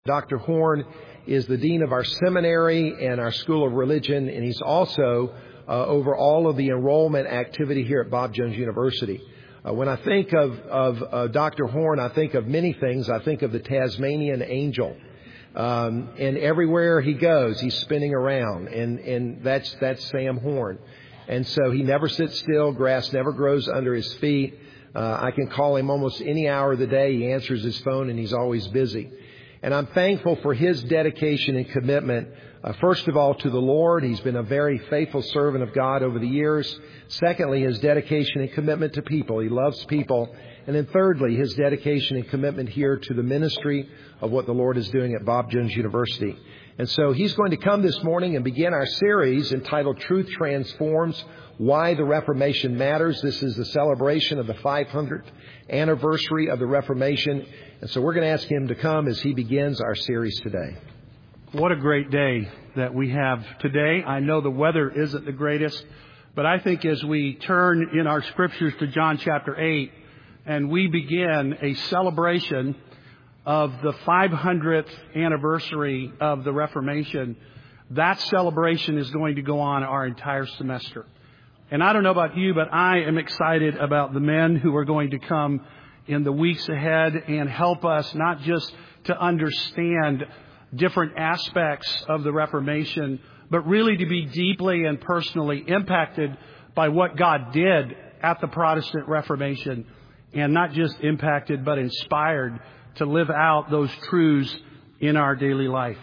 Dr. Horn is the dean of our seminary and our School of Religion, and he's also over all of the enrollment activity here at Bob Jones University. When I think of Dr. Horn, I think of many things. I think of the Tasmanian angel. And everywhere he goes, he's spinning around, and that's Sam Horn. And so he never sits still. Grass never grows under his feet. I can call him almost any hour of the day. He answers his phone, and he's always busy. And I'm thankful for his dedication and commitment, first of all, to the Lord. He's been a very faithful servant of God over the years. Secondly, his dedication and commitment to people. He loves people. And then thirdly, his dedication and commitment here to the ministry of what the Lord is doing at Bob Jones University. And so he's going to come this morning and begin our series entitled Truth Transforms, Why the Reformation Matters. This is the celebration of the 500th anniversary of the Reformation. And so we're going to ask him to come as he begins our series today. What a great day that we have today. I know the weather isn't the greatest, but I think as we turn in our scriptures to John chapter 8 and we begin a celebration of the 500th anniversary of the Reformation, that celebration is going to go on our entire semester. And I don't know about you, but I am excited about the men who are going to come in the weeks ahead and help us not just to understand different aspects of the Reformation, but really to be deeply and personally impacted by what God did at the Protestant Reformation, and not just impacted, but inspired to live out those truths in our daily life.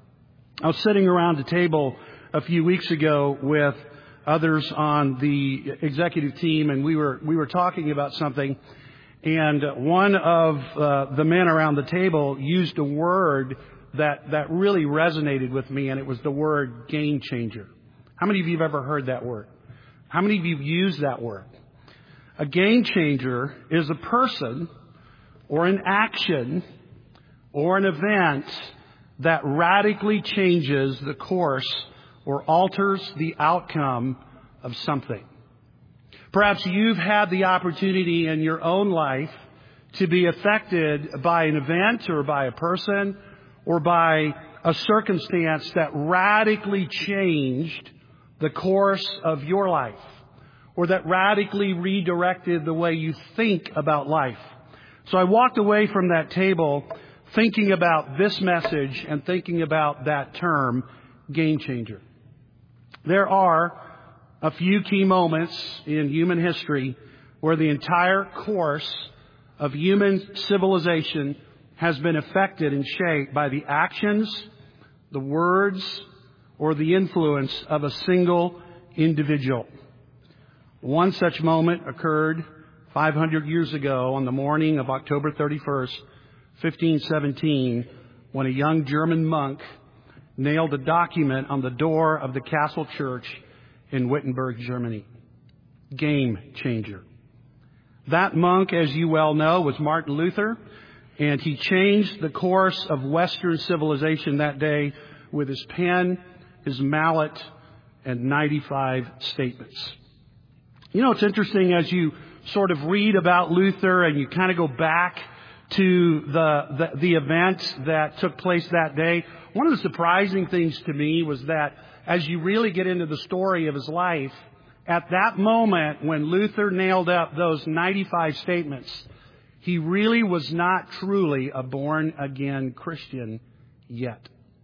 I was sitting around the table a few weeks ago with others on the executive team, and we were talking about something. And one of the men around the table used a word that really resonated with me, and it was the word game changer. How many of you have ever heard that word? How many of you have used that word? A game changer is a person or an action or an event that radically changes the course or alters the outcome of something. Perhaps you've had the opportunity in your own life to be affected by an event or by a person or by a circumstance that radically changed the course of your life, or that radically redirected the way you think about life. So I walked away from that table thinking about this message and thinking about that term, game changer. There are a few key moments in human history where the entire course of human civilization has been affected and shaped by the actions, the words, or the influence of a single individual. One such moment occurred 500 years ago on the morning of October 31st, 1517, when a young German monk nailed a document on the door of the castle church in Wittenberg, Germany. Game changer. That monk, as you well know, was Martin Luther, and he changed the course of Western civilization that day with his pen, his mallet, and 95 statements. You know, it's interesting as you sort of read about Luther and you kind of go back to the event that took place that day. One of the surprising things to me was that as you really get into the story of his life, at that moment when Luther nailed up those 95 statements, he really was not truly a born-again Christian yet.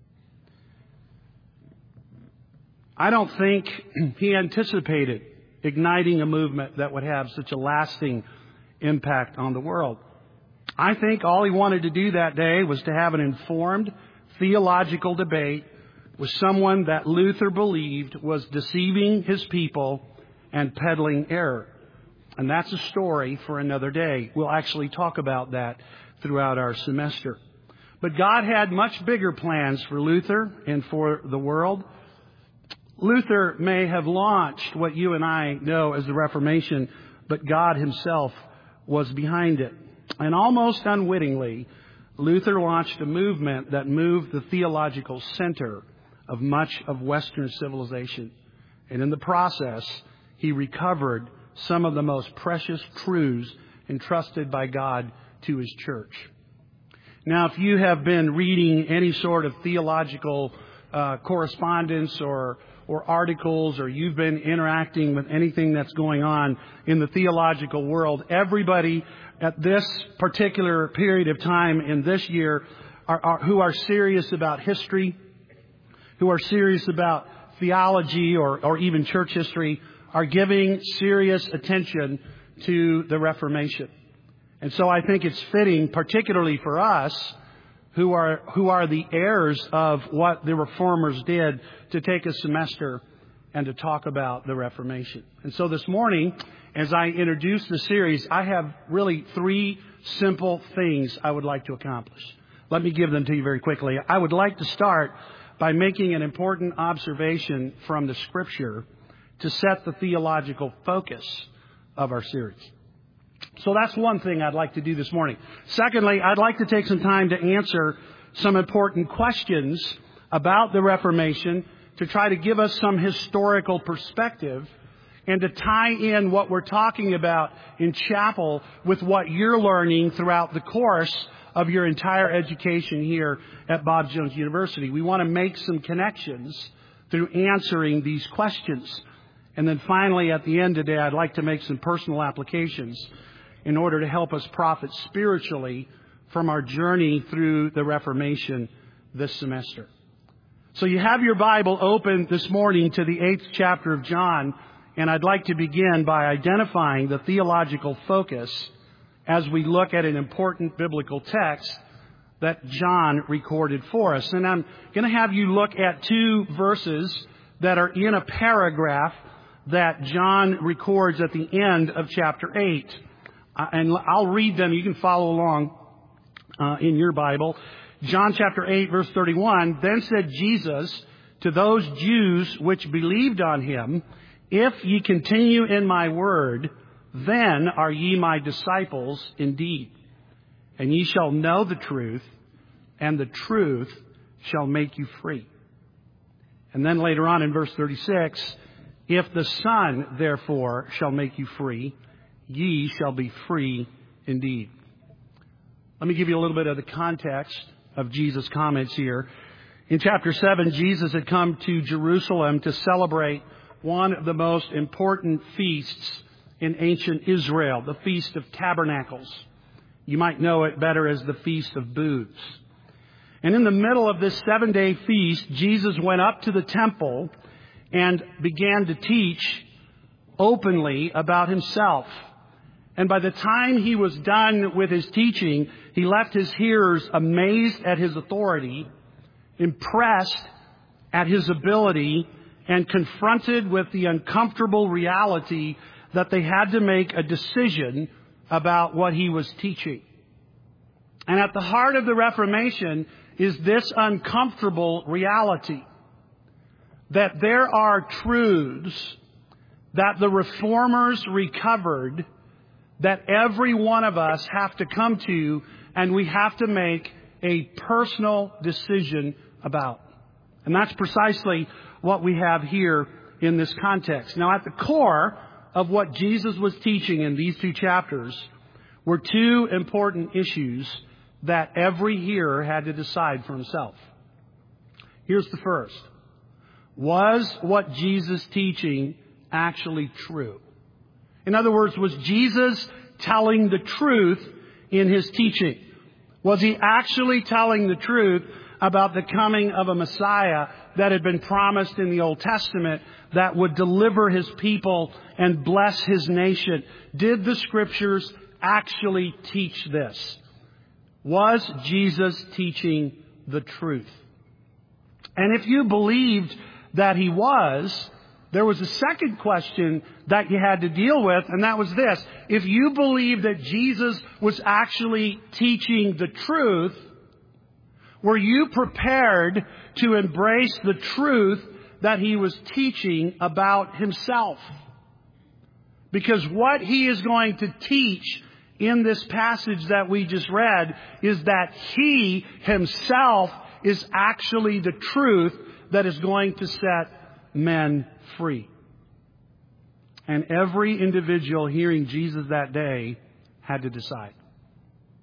I don't think he anticipated igniting a movement that would have such a lasting impact on the world. I think all he wanted to do that day was to have an informed theological debate with someone that Luther believed was deceiving his people and peddling error. And that's a story for another day. We'll actually talk about that throughout our semester. But God had much bigger plans for Luther and for the world. Luther may have launched what you and I know as the Reformation, but God himself was behind it. And almost unwittingly, Luther launched a movement that moved the theological center of much of Western civilization. And in the process, he recovered some of the most precious truths entrusted by God to his church. Now, if you have been reading any sort of theological correspondence or articles, or you've been interacting with anything that's going on in the theological world, everybody at this particular period of time in this year who are serious about history, who are serious about theology or even church history, are giving serious attention to the Reformation. And so I think it's fitting, particularly for us, who are the heirs of what the Reformers did, to take a semester and to talk about the Reformation. And so this morning, as I introduce the series, I have really 3 simple things I would like to accomplish. Let me give them to you very quickly. I would like to start by making an important observation from the Scripture to set the theological focus of our series. So that's one thing I'd like to do this morning. Secondly, I'd like to take some time to answer some important questions about the Reformation, to try to give us some historical perspective and to tie in what we're talking about in chapel with what you're learning throughout the course of your entire education here at Bob Jones University. We want to make some connections through answering these questions. And then finally, at the end today, I'd like to make some personal applications in order to help us profit spiritually from our journey through the Reformation this semester. So you have your Bible open this morning to the 8th chapter of John, and I'd like to begin by identifying the theological focus as we look at an important biblical text that John recorded for us. And I'm going to have you look at 2 verses that are in a paragraph that John records at the end of chapter 8. And I'll read them. You can follow along in your Bible. John chapter 8, verse 31, "Then said Jesus to those Jews which believed on him, If ye continue in my word, then are ye my disciples indeed. And ye shall know the truth, and the truth shall make you free." And then later on in verse 36, "If the Son therefore shall make you free, ye shall be free indeed." Let me give you a little bit of the context of Jesus' comments here. In chapter 7, Jesus had come to Jerusalem to celebrate one of the most important feasts in ancient Israel, the Feast of Tabernacles. You might know it better as the Feast of Booths. And in the middle of this 7-day feast, Jesus went up to the temple and began to teach openly about himself. And by the time he was done with his teaching, he left his hearers amazed at his authority, impressed at his ability, and confronted with the uncomfortable reality that they had to make a decision about what he was teaching. And at the heart of the Reformation is this uncomfortable reality, that there are truths that the Reformers recovered that every one of us have to come to, and we have to make a personal decision about. And that's precisely what we have here in this context. Now, at the core of what Jesus was teaching in these 2 chapters were 2 important issues that every hearer had to decide for himself. Here's the first. Was what Jesus' teaching actually true? In other words, was Jesus telling the truth in his teaching? Was he actually telling the truth about the coming of a Messiah that had been promised in the Old Testament that would deliver his people and bless his nation? Did the Scriptures actually teach this? Was Jesus teaching the truth? And if you believed that he was, there was a second question that you had to deal with, and that was this. If you believe that Jesus was actually teaching the truth, were you prepared to embrace the truth that he was teaching about himself? Because what he is going to teach in this passage that we just read is that he himself is actually the truth that is going to set men free. And every individual hearing Jesus that day had to decide.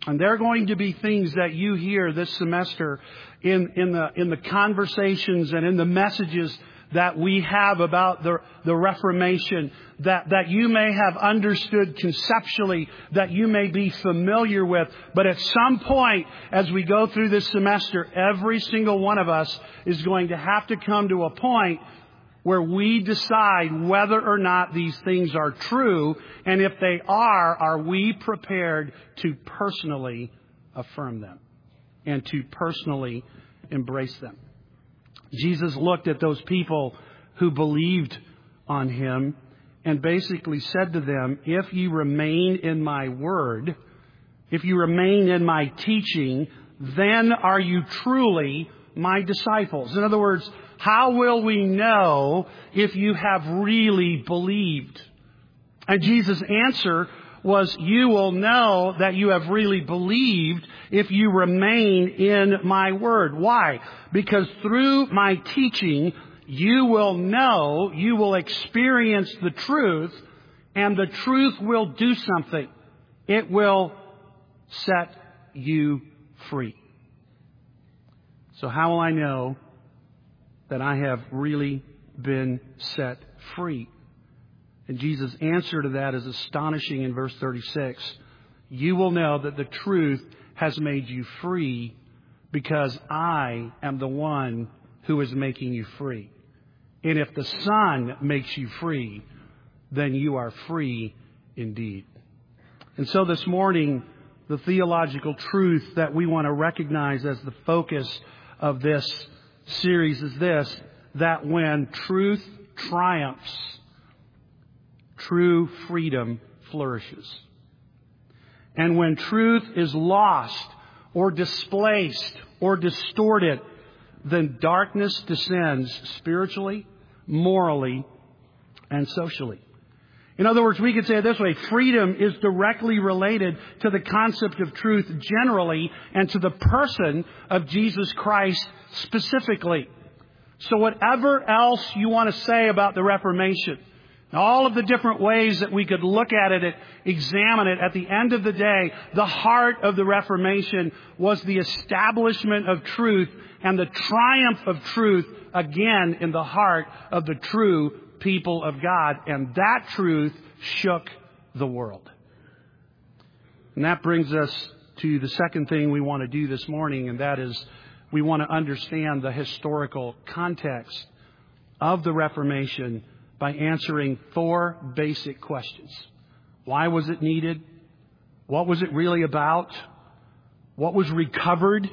And there are going to be things that you hear this semester in the conversations and in the messages that we have about the Reformation that you may have understood conceptually, that you may be familiar with. But at some point, as we go through this semester, every single one of us is going to have to come to a point where we decide whether or not these things are true, and if they are we prepared to personally affirm them and to personally embrace them? Jesus looked at those people who believed on Him and basically said to them, if you remain in my word, if you remain in my teaching, then are you truly my disciples? In other words, how will we know if you have really believed? And Jesus' answer was, you will know that you have really believed if you remain in my word. Why? Because through my teaching, you will know, you will experience the truth, and the truth will do something. It will set you free. So how will I know that I have really been set free? And Jesus' answer to that is astonishing in verse 36. You will know that the truth has made you free because I am the one who is making you free. And if the Son makes you free, then you are free indeed. And so this morning, the theological truth that we want to recognize as the focus of this series is this, that when truth triumphs, true freedom flourishes. And when truth is lost or displaced or distorted, then darkness descends spiritually, morally, and socially. In other words, we could say it this way, freedom is directly related to the concept of truth generally and to the person of Jesus Christ specifically. So whatever else you want to say about the Reformation, all of the different ways that we could look at it, examine it, at the end of the day, the heart of the Reformation was the establishment of truth and the triumph of truth again in the heart of the true people of God. And that truth shook the world. And that brings us to the second thing we want to do this morning, and that is we want to understand the historical context of the Reformation by answering 4 basic questions. Why was it needed? What was it really about? What was recovered?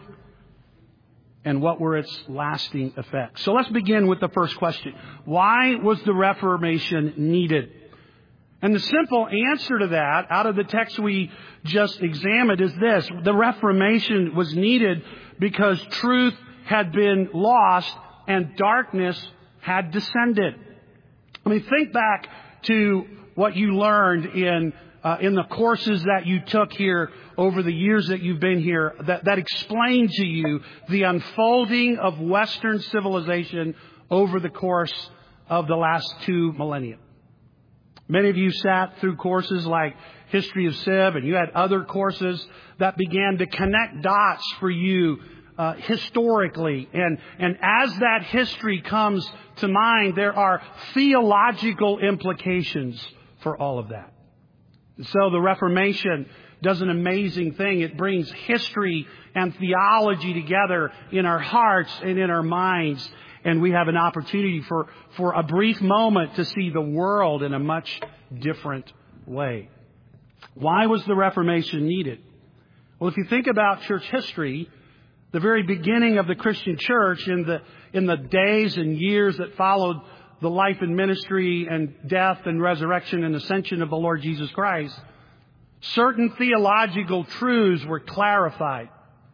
And what were its lasting effects? So let's begin with the first question. Why was the Reformation needed? And the simple answer to that, out of the text we just examined, is this. The Reformation was needed because truth had been lost and darkness had descended. I mean, think back to what you learned in the courses that you took here over the years that you've been here that explain to you the unfolding of Western civilization over the course of the last 2 millennia. Many of you sat through courses like History of Civ, and you had other courses that began to connect dots for you historically. And as that history comes to mind, there are theological implications for all of that. So the Reformation does an amazing thing. It brings history and theology together in our hearts and in our minds. And we have an opportunity for a brief moment to see the world in a much different way. Why was the Reformation needed? Well, if you think about church history, the very beginning of the Christian church in the days and years that followed the life and ministry and death and resurrection and ascension of the Lord Jesus Christ, certain theological truths were clarified.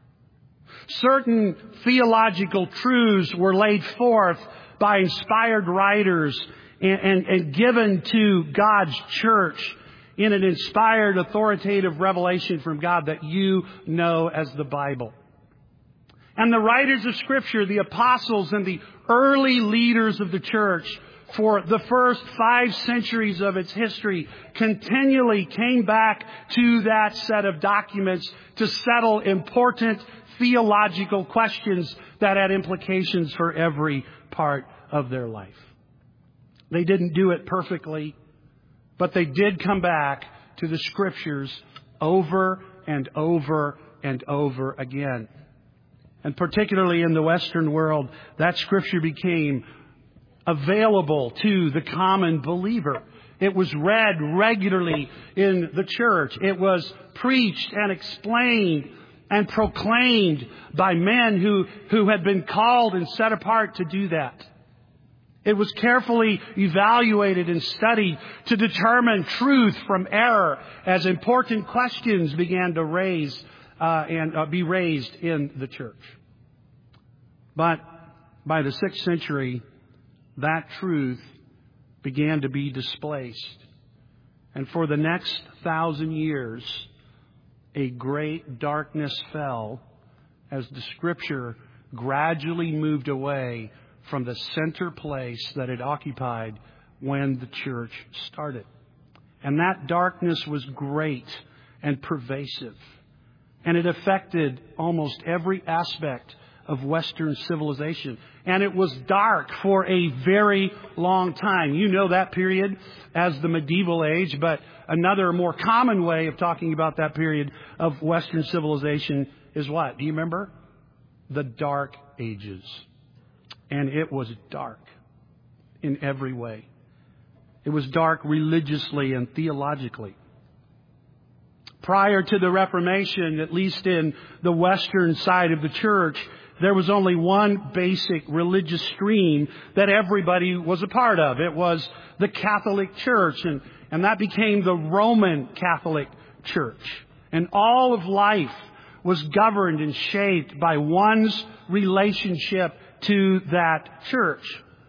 Certain theological truths were laid forth by inspired writers and given to God's church in an inspired, authoritative revelation from God that you know as the Bible. And the writers of Scripture, the apostles and the early leaders of the church, for the first 5 centuries of its history, continually came back to that set of documents to settle important theological questions that had implications for every part of their life. They didn't do it perfectly, but they did come back to the Scriptures over and over and over again. And particularly in the Western world, that Scripture became available to the common believer. It was read regularly in the church. It was preached and explained and proclaimed by men who had been called and set apart to do that. It was carefully evaluated and studied to determine truth from error as important questions began to raise and be raised in the church. But by the 6th century, that truth began to be displaced. And for the next 1,000 years, a great darkness fell as the Scripture gradually moved away from the center place that it occupied when the church started. And that darkness was great and pervasive. And it affected almost every aspect of Western civilization. And it was dark for a very long time. You know that period as the medieval age, but another more common way of talking about that period of Western civilization is what? Do you remember? The Dark Ages. And it was dark in every way. It was dark religiously and theologically. Prior to the Reformation, at least in the Western side of the church, there was only one basic religious stream that everybody was a part of. It was the Catholic Church, and that became the Roman Catholic Church. And all of life was governed and shaped by one's relationship to that church.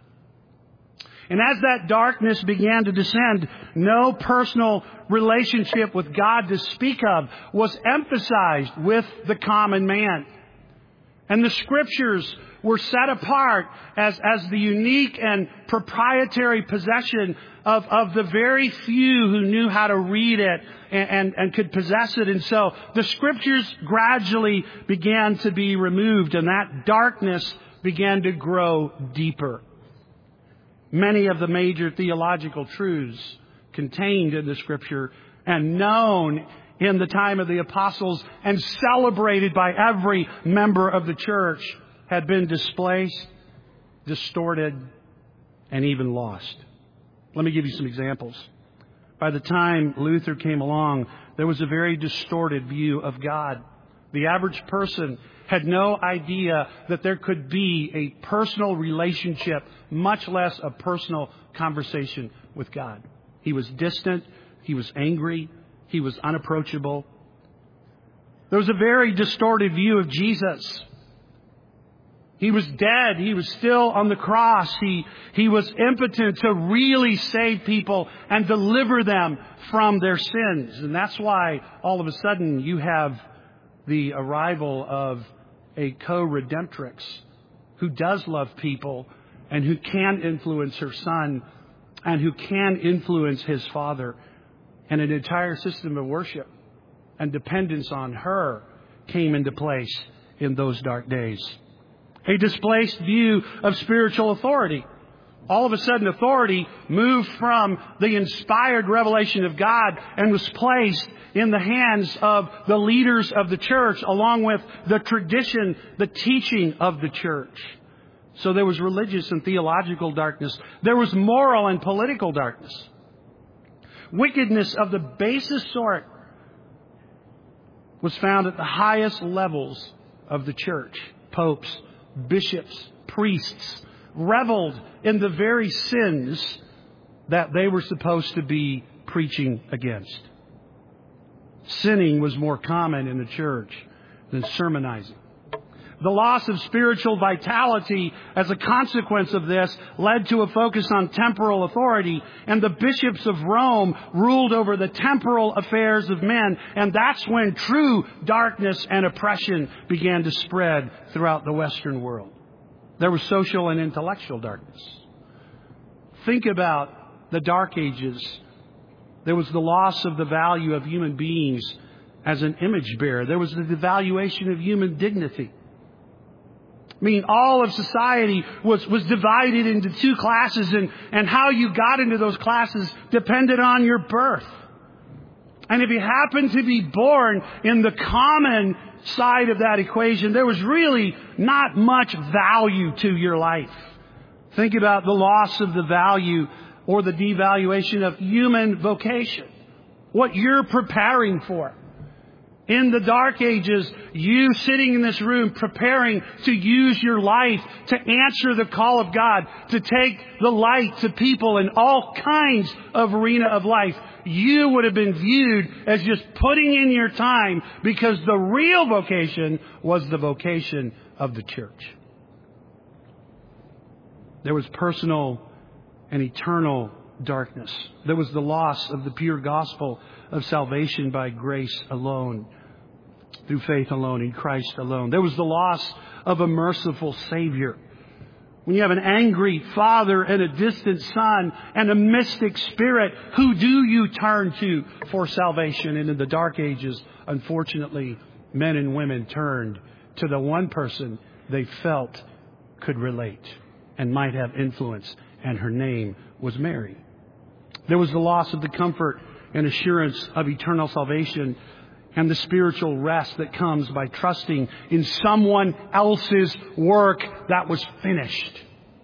And as that darkness began to descend, no personal relationship with God to speak of was emphasized with the common man. And the Scriptures were set apart as the unique and proprietary possession of the very few who knew how to read it and could possess it. And so the Scriptures gradually began to be removed, and that darkness began to grow deeper. Many of the major theological truths contained in the Scripture and known in the time of the apostles and celebrated by every member of the church had been displaced, distorted, and even lost. Let me give you some examples. By the time Luther came along, there was a very distorted view of God. The average person had no idea that there could be a personal relationship, much less a personal conversation with God. He was distant. He was angry. He was unapproachable. There was a very distorted view of Jesus. He was dead. He was still on the cross. He was impotent to really save people and deliver them from their sins. And that's why all of a sudden you have the arrival of a co-redemptrix who does love people and who can influence her son and who can influence his father. And an entire system of worship and dependence on her came into place in those dark days. A displaced view of spiritual authority. All of a sudden, authority moved from the inspired revelation of God and was placed in the hands of the leaders of the church, along with the tradition, the teaching of the church. So there was religious and theological darkness. There was moral and political darkness. Wickedness of the basest sort was found at the highest levels of the church. Popes, bishops, priests reveled in the very sins that they were supposed to be preaching against. Sinning was more common in the church than sermonizing. The loss of spiritual vitality as a consequence of this led to a focus on temporal authority, and the bishops of Rome ruled over the temporal affairs of men, and that's when true darkness and oppression began to spread throughout the Western world. There was social and intellectual darkness. think about the Dark Ages, there was the loss of the value of human beings as an image bearer. There was the devaluation of human dignity. I mean, all of society was divided into two classes, and how you got into those classes depended on your birth. And if you happened to be born in the common side of that equation, there was really not much value to your life. Think about the loss of the value or the devaluation of human vocation, what you're preparing for. In the Dark Ages, you sitting in this room preparing to use your life to answer the call of God, to take the light to people in all kinds of arena of life. You would have been viewed as just putting in your time, because the real vocation was the vocation of the church. There was personal and eternal darkness. There was the loss of the pure gospel of salvation by grace alone, through faith alone, in Christ alone. There was the loss of a merciful Savior. When you have an angry father and a distant son and a mystic spirit, who do you turn to for salvation? And in the Dark Ages, unfortunately, men and women turned to the one person they felt could relate and might have influence, and her name was Mary. There was the loss of the comfort and assurance of eternal salvation and the spiritual rest that comes by trusting in someone else's work that was finished.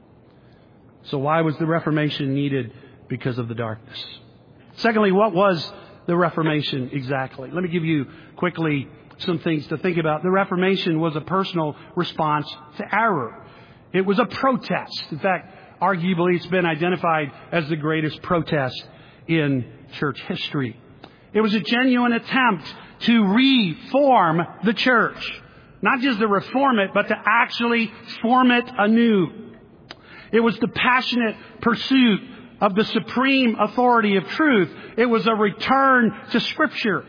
So why was the Reformation needed? Because of the darkness. Secondly, what was the Reformation exactly? Let me give you quickly some things to think about. The Reformation was a personal response to error. It was a protest. In fact, arguably it's been identified as the greatest protest in church history. It was a genuine attempt to reform the church. Not just to reform it, but to actually form it anew. It was the passionate pursuit of the supreme authority of truth. It was a return to Scripture.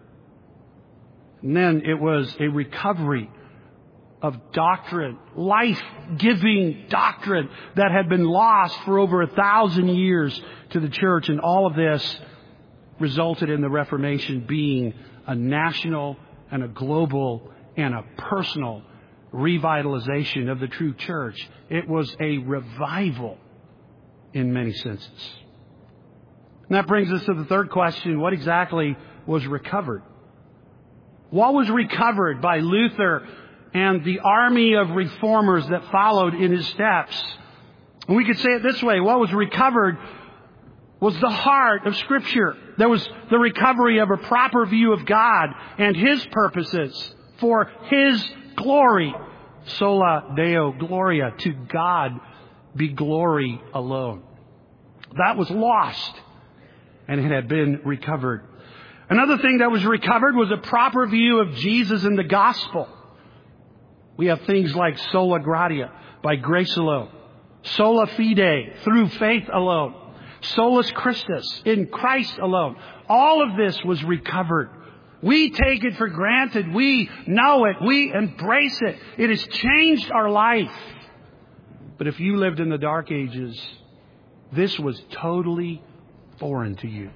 And then it was a recovery of doctrine, life-giving doctrine that had been lost for over 1,000 years to the church. And all of this resulted in the Reformation being a national and a global and a personal revitalization of the true church. It was a revival in many senses. And that brings us to the third question: what exactly was recovered? What was recovered by Luther and the army of reformers that followed in his steps? And we could say it this way: what was recovered was the heart of Scripture. There was the recovery of a proper view of God and His purposes for His glory. Sola Deo Gloria. To God be glory alone. That was lost, and it had been recovered. Another thing that was recovered was a proper view of Jesus and the gospel. We have things like sola gratia, by grace alone. Sola fide, through faith alone. Solus Christus, in Christ alone. All of this was recovered. We take it for granted. We know it. We embrace it. It has changed our life. But if you lived in the Dark Ages, this was totally foreign to you.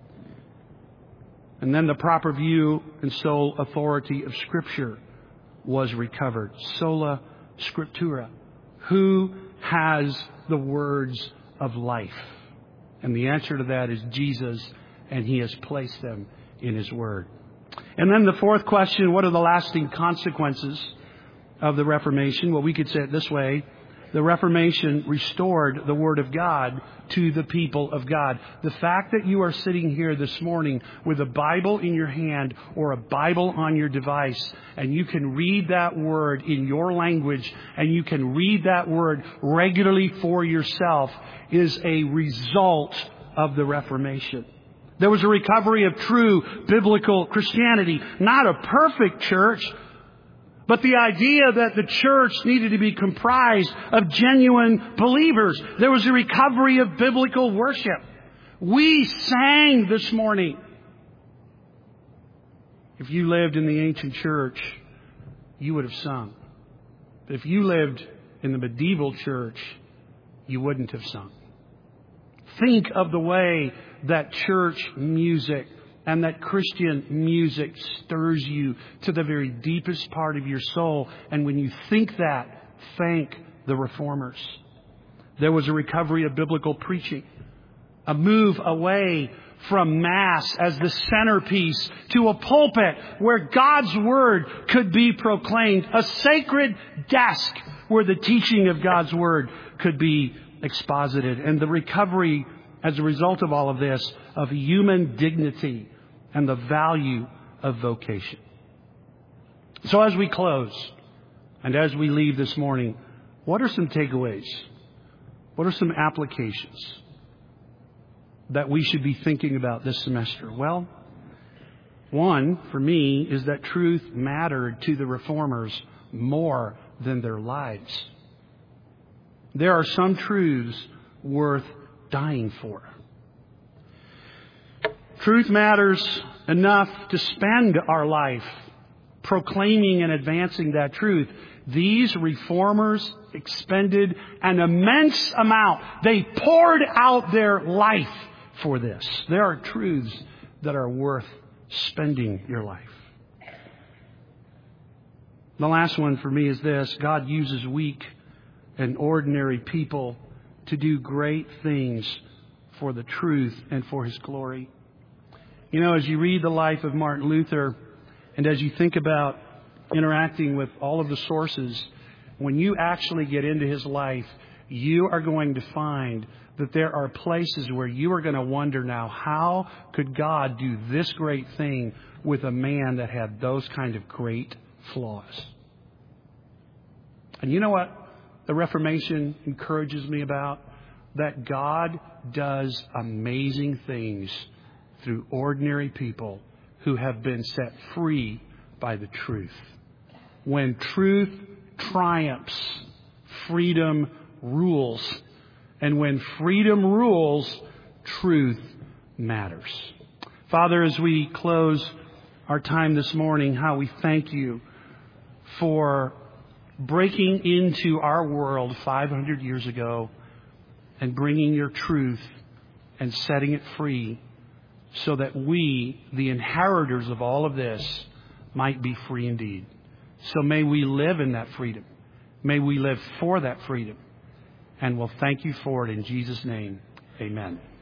And then the proper view and sole authority of Scripture was recovered. Sola Scriptura. Who has the words of life? And the answer to that is Jesus, and He has placed them in His Word. And then the fourth question: what are the lasting consequences of the Reformation? Well, we could say it this way: the Reformation restored the Word of God to the people of God. The fact that you are sitting here this morning with a Bible in your hand or a Bible on your device, and you can read that Word in your language, and you can read that Word regularly for yourself, is a result of the Reformation. There was a recovery of true biblical Christianity. Not a perfect church, but the idea that the church needed to be comprised of genuine believers. There was a recovery of biblical worship. We sang this morning. If you lived in the ancient church, you would have sung. But if you lived in the medieval church, you wouldn't have sung. Think of the way that church music and that Christian music stirs you to the very deepest part of your soul. And when you think that, thank the Reformers. There was a recovery of biblical preaching, a move away from Mass as the centerpiece to a pulpit where God's Word could be proclaimed, a sacred desk where the teaching of God's Word could be exposited, and the recovery, as a result of all of this, of human dignity and the value of vocation. So as we close and as we leave this morning, what are some takeaways? What are some applications that we should be thinking about this semester? Well, one, for me, is that truth mattered to the Reformers more than their lives. There are some truths worth dying for. Truth matters enough to spend our life proclaiming and advancing that truth. These Reformers expended an immense amount. They poured out their life for this. There are truths that are worth spending your life. The last one for me is this: God uses weak and ordinary people to do great things for the truth and for His glory. You know, as you read the life of Martin Luther, and as you think about interacting with all of the sources, when you actually get into his life, you are going to find that there are places where you are going to wonder now, how could God do this great thing with a man that had those kind of great flaws? And you know what the Reformation encourages me about? That God does amazing things through ordinary people who have been set free by the truth. When truth triumphs, freedom rules. And when freedom rules, truth matters. Father, as we close our time this morning, how we thank you for breaking into our world 500 years ago and bringing your truth and setting it free so that we, the inheritors of all of this, might be free indeed. So may we live in that freedom. May we live for that freedom. And we'll thank you for it in Jesus' name. Amen.